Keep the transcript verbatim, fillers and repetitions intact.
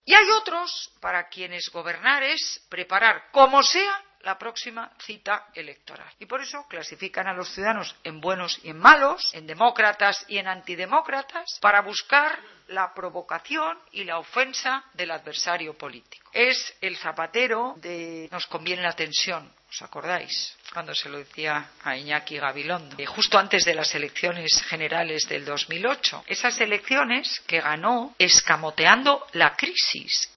Y hay otros para quienes gobernar es preparar, como sea, la próxima cita electoral. Y por eso clasifican a los ciudadanos en buenos y en malos, en demócratas y en antidemócratas, para buscar la provocación y la ofensa del adversario político. Es el Zapatero de "nos conviene la tensión", ¿os acordáis? Cuando se lo decía a Iñaki Gabilondo, eh, justo antes de las elecciones generales del dos mil ocho. Esas elecciones que ganó escamoteando la crisis.